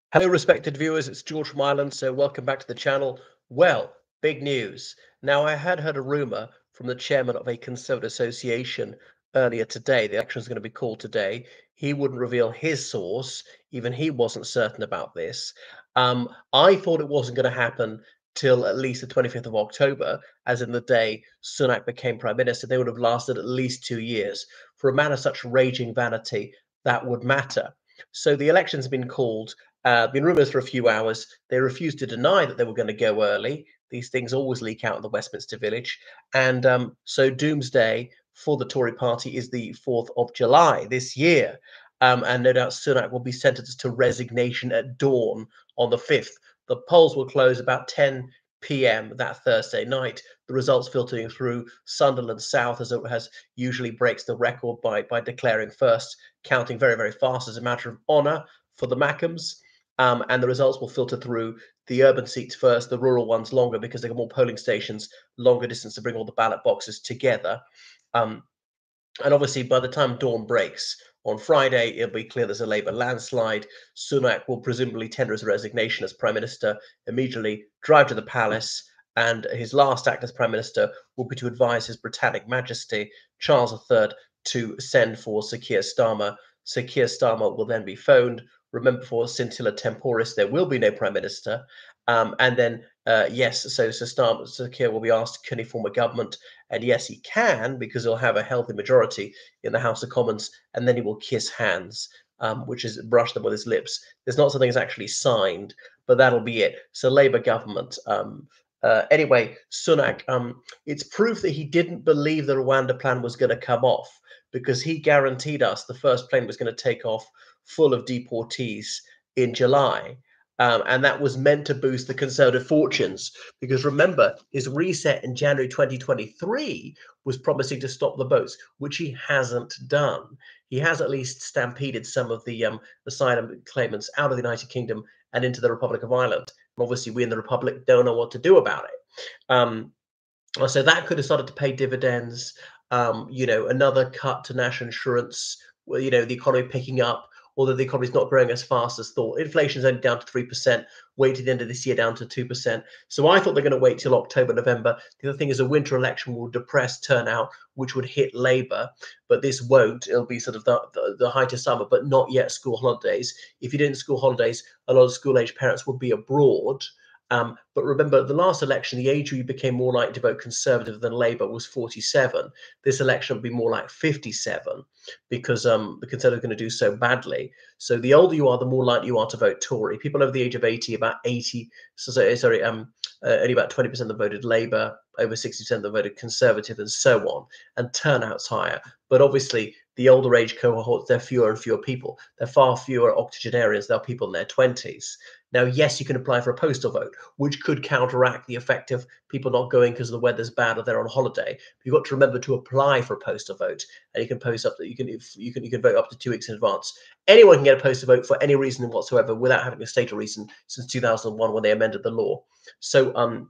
Hello, respected viewers. It's George from Ireland. So, welcome back to the channel. Well, big news. Now, I had heard a rumor from the chairman of a Conservative association earlier today. The election is going to be called today. He wouldn't reveal his source. Even he wasn't certain about this. I thought it wasn't going to happen till at least the 25th of October, as in the day Sunak became prime minister. They would have lasted at least 2 years. For a man of such raging vanity, that would matter. So the election's been called, been rumours for a few hours. They refused to deny that they were going to go early. These things always leak out of the Westminster Village. And so doomsday for the Tory party is the 4th of July this year. And no doubt Sunak will be sentenced to resignation at dawn on the 5th. The polls will close about 10 p.m. that Thursday night. The results filtering through. Sunderland South, as it has, usually breaks the record by declaring first, counting very, very fast as a matter of honour for the Mackems. And the results will filter through. The urban seats first, the rural ones longer because they got more polling stations, longer distance to bring all the ballot boxes together. Um, and obviously, by the time dawn breaks on Friday, it'll be clear there's a Labour landslide. Sunak will presumably tender his resignation as Prime Minister, immediately drive to the palace, and his last act as Prime Minister will be to advise His Britannic Majesty Charles III to send for Sir Keir Starmer. Sir Keir Starmer will then be phoned. Remember, for scintilla temporis, there will be no Prime Minister. And then, yes, so Sir Keir will be asked, can he form a government? And yes, he can, because he'll have a healthy majority in the House of Commons, and then he will kiss hands, which is brush them with his lips. There's not something that's actually signed, but that'll be it. So Labour government. Anyway, Sunak, it's proof that he didn't believe the Rwanda plan was going to come off, because he guaranteed us the first plane was going to take off full of deportees in July. And that was meant to boost the Conservative fortunes. Because remember, his reset in January 2023 was promising to stop the boats, which he hasn't done. He has at least stampeded some of the asylum claimants out of the United Kingdom and into the Republic of Ireland. And obviously, we in the Republic don't know what to do about it. So that could have started to pay dividends. Another cut to national insurance, the economy picking up, although the economy is not growing as fast as thought. Inflation is only down to 3%, wait to the end of this year down to 2%. So I thought they're going to wait till October, November. The other thing is a winter election will depress turnout, which would hit Labour, but this won't. It'll be sort of the height of summer, but not yet school holidays. If you didn't school holidays, a lot of school-age parents would be abroad. But remember, the last election, the age where you became more likely to vote Conservative than Labour was 47. This election will be more like 57 because the Conservative are going to do so badly. So the older you are, the more likely you are to vote Tory. People over the age of 80, about 80, only about 20% that voted Labour, over 60% that voted Conservative, and so on. And turnout's higher. But obviously, the older age cohorts, there are fewer and fewer people. There are far fewer octogenarians. There are people in their 20s. Now, yes, you can apply for a postal vote, which could counteract the effect of people not going because the weather's bad or they're on holiday. But you've got to remember to apply for a postal vote, and you can post up that you can vote up to 2 weeks in advance. Anyone can get a postal vote for any reason whatsoever without having to state a reason since 2001 when they amended the law. So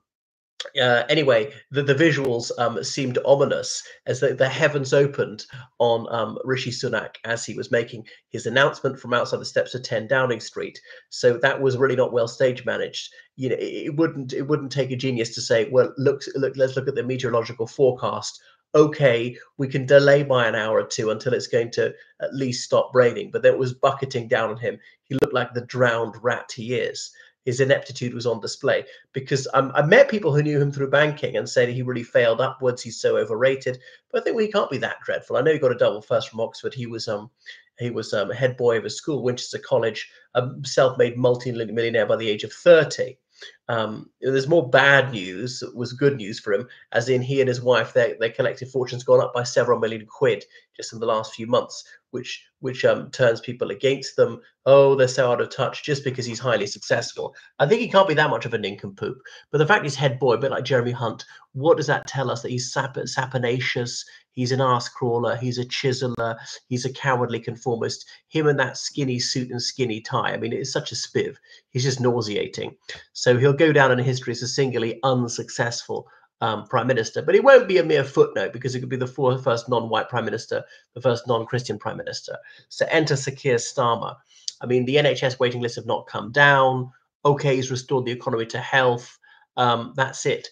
anyway, the visuals seemed ominous as the heavens opened on Rishi Sunak as he was making his announcement from outside the steps of 10 Downing Street. So that was really not well stage managed. It wouldn't take a genius to say, well, let's look at the meteorological forecast. Okay, we can delay by an hour or two until it's going to at least stop raining. But then it was bucketing down on him. He looked like the drowned rat he is. His ineptitude was on display because I met people who knew him through banking and said he really failed upwards. He's so overrated, but I think he can't be that dreadful. I know he got a double first from Oxford. He was head boy of a school, Winchester College, a self-made multi-millionaire by the age of 30. There's more bad news. It was good news for him, as in he and his wife, their collective fortunes gone up by several million quid just in the last few months, which turns people against them. Oh, they're so out of touch just because he's highly successful. I think he can't be that much of a nincompoop. But the fact he's head boy, a bit like Jeremy Hunt, what does that tell us? That he's saponaceous, he's an arse crawler, he's a chiseler, he's a cowardly conformist. Him and that skinny suit and skinny tie. I mean, it's such a spiv. He's just nauseating. So he'll go down in history as a singularly unsuccessful prime minister, but it won't be a mere footnote because it could be the first non-white prime minister, the first non-Christian prime minister. So enter Sir Keir Starmer. I mean, the NHS waiting lists have not come down. OK, he's restored the economy to health. That's it.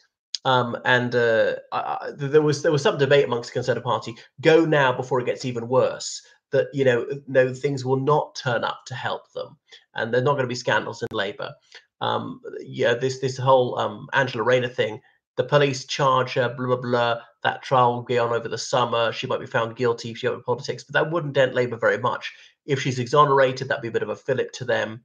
There was some debate amongst the Conservative Party. Go now before it gets even worse. That no, things will not turn up to help them, and there's not going to be scandals in Labour. This whole Angela Rayner thing, the police charge her, blah blah blah. That trial will go on over the summer. She might be found guilty if she went politics, but that wouldn't dent Labour very much. If she's exonerated, that'd be a bit of a fillip to them.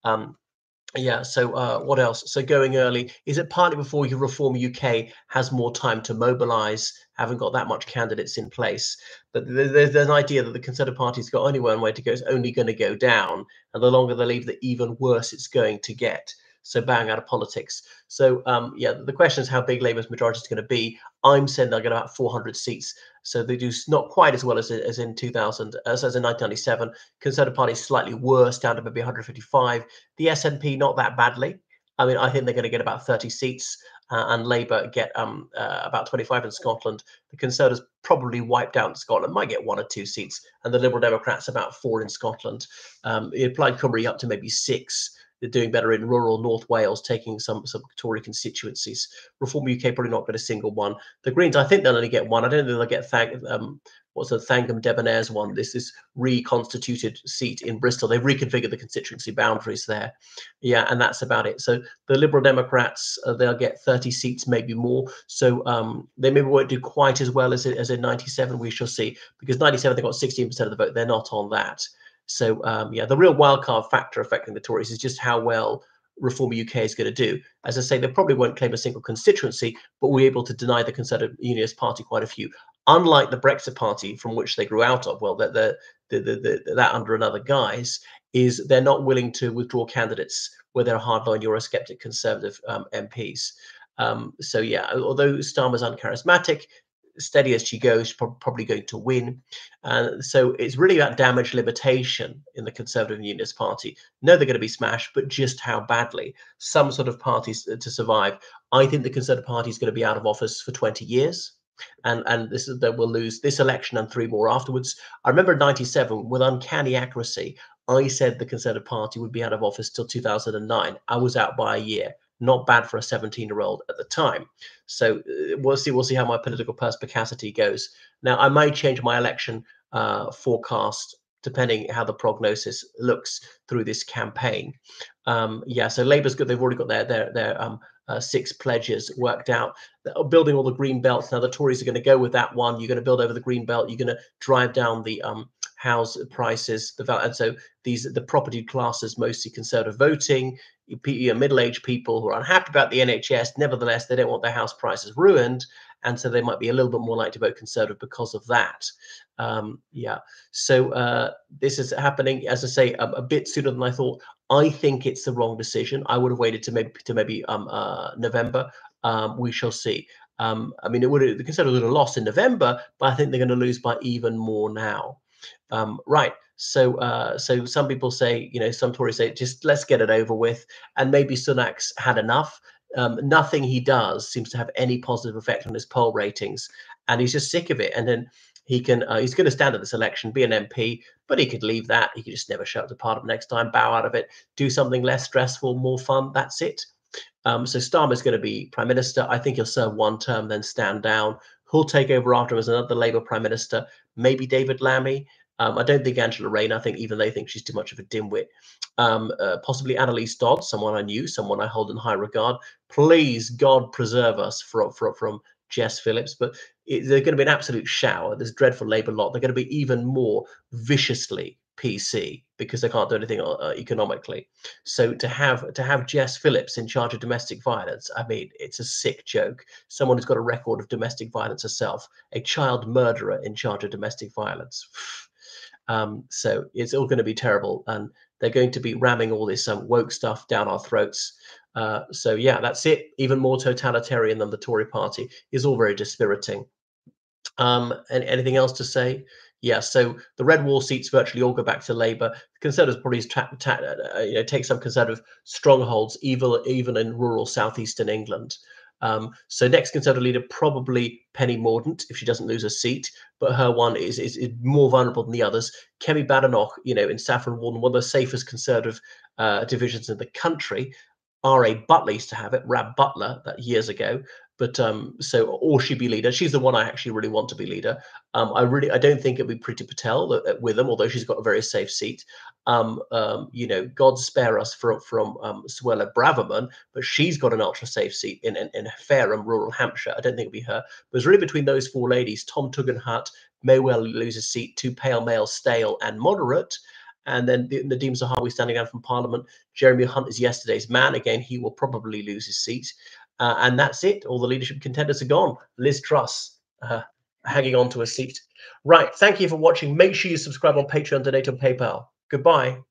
What else? So going early, is it partly before you Reform UK has more time to mobilise, haven't got that much candidates in place? But there's an idea that the Conservative Party's got only one way to go, it's only going to go down. And the longer they leave, the even worse it's going to get. So bang out of politics. So the question is how big Labour's majority is going to be. I'm saying they'll get about 400 seats. So they do not quite as well as in 2000, as in 1997. Conservative Party is slightly worse, down to maybe 155. The SNP not that badly. I mean, I think they're going to get about 30 seats, and Labour get about 25 in Scotland. The Conservatives probably wiped out in Scotland, might get 1 or 2 seats, and the Liberal Democrats about 4 in Scotland. Plaid Cymru up to maybe 6. They're doing better in rural North Wales, taking some Tory constituencies. Reform UK probably not get a single one. The Greens, I think they'll only get 1. I don't think they'll get Thangam Debonair's one. This is reconstituted seat in Bristol. They've reconfigured the constituency boundaries there. Yeah, and that's about it. So the Liberal Democrats, they'll get 30 seats, maybe more. So they maybe won't do quite as well as in 97. We shall see. Because 97, they got 16% of the vote. They're not on that. So the real wildcard factor affecting the Tories is just how well Reform UK is going to do. As I say, they probably won't claim a single constituency, but we're able to deny the Conservative Unionist Party quite a few. Unlike the Brexit Party, from which they grew out of, well, that under another guise, is they're not willing to withdraw candidates where they're hardline Eurosceptic Conservative MPs. Although Starmer's uncharismatic, steady as she goes, probably going to win. So it's really about damage limitation in the Conservative Unionist Party. No, they're going to be smashed, but just how badly. Some sort of parties to survive. I think the Conservative Party is going to be out of office for 20 years. And they will lose this election and 3 more afterwards. I remember in 97, with uncanny accuracy, I said the Conservative Party would be out of office till 2009. I was out by a year. Not bad for a 17-year-old at the time. So we'll see how my political perspicacity goes. Now, I may change my election forecast depending how the prognosis looks through this campaign. So Labour's good. They've already got their 6 pledges worked out. They're building all the green belts. Now the Tories are going to go with that one. You're going to build over the green belt. You're going to drive down the house prices, and so the property classes, mostly Conservative voting, middle-aged people who are unhappy about the NHS. Nevertheless, they don't want their house prices ruined, and so they might be a little bit more likely to vote Conservative because of that. So this is happening, as I say, a bit sooner than I thought. I think it's the wrong decision. I would have waited to maybe November. We shall see. The Conservatives would have lost in November, but I think they're going to lose by even more now. Right. So some people say, some Tories say, just let's get it over with. And maybe Sunak's had enough. Nothing he does seems to have any positive effect on his poll ratings, and he's just sick of it. And then he's going to stand at this election, be an MP, but he could leave that. He could just never show up to Parliament next time, bow out of it, do something less stressful, more fun. That's it. So Starmer's going to be Prime Minister. I think he'll serve 1 term, then stand down. Who'll take over after him as another Labour Prime Minister? Maybe David Lammy. I don't think Angela Rayner. I think even they think she's too much of a dimwit. Possibly Annalise Dodd, someone I knew, someone I hold in high regard. Please, God preserve us from Jess Phillips. But they're going to be an absolute shower. This dreadful Labour lot. They're going to be even more viciously PC because they can't do anything economically. So to have Jess Phillips in charge of domestic violence, I mean, it's a sick joke. Someone who's got a record of domestic violence herself, a child murderer in charge of domestic violence. So it's all going to be terrible, and they're going to be ramming all this woke stuff down our throats. That's it. Even more totalitarian than the Tory party is all very dispiriting. And anything else to say? Yeah, so the red wall seats virtually all go back to Labour. The Conservatives probably take some Conservative strongholds, even in rural southeastern England. So next Conservative leader, probably Penny Mordaunt, if she doesn't lose a seat, but her one is more vulnerable than the others. Kemi Badenoch, in Saffron Walden, one of the safest Conservative divisions in the country. R.A. Butler used to have it, Rab Butler, that years ago. But or she be leader. She's the one I actually really want to be leader. I don't think it'd be Priti Patel with them, although she's got a very safe seat. God spare us from Suella Braverman, but she's got an ultra safe seat in Fareham, rural Hampshire. I don't think it'll be her. But it's really between those four ladies. Tom Tugendhat may well lose his seat to Pale Male, Stale, and Moderate. And then Nadeem Zahawi standing down from Parliament. Jeremy Hunt is yesterday's man. Again, he will probably lose his seat. And that's it. All the leadership contenders are gone. Liz Truss hanging on to a seat. Right. Thank you for watching. Make sure you subscribe on Patreon, donate on PayPal. Goodbye.